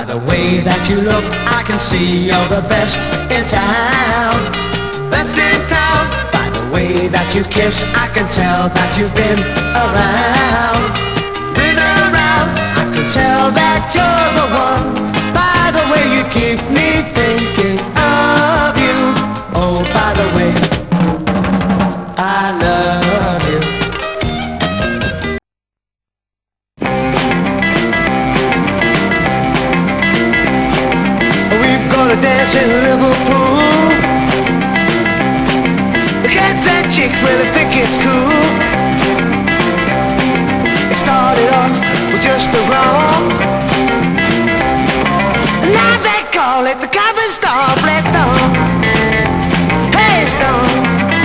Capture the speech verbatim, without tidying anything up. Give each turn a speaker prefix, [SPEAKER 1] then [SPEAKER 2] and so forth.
[SPEAKER 1] By the way that you look, I can see you're the best in town. Best in town. By the way that you kiss, I can tell that you've been around. Been around. I can tell that you're the one. By the way you keep me thinking of you. Oh, by the way, I love you. We've got a dance in Liverpool. The cats and chicks really think it's cool.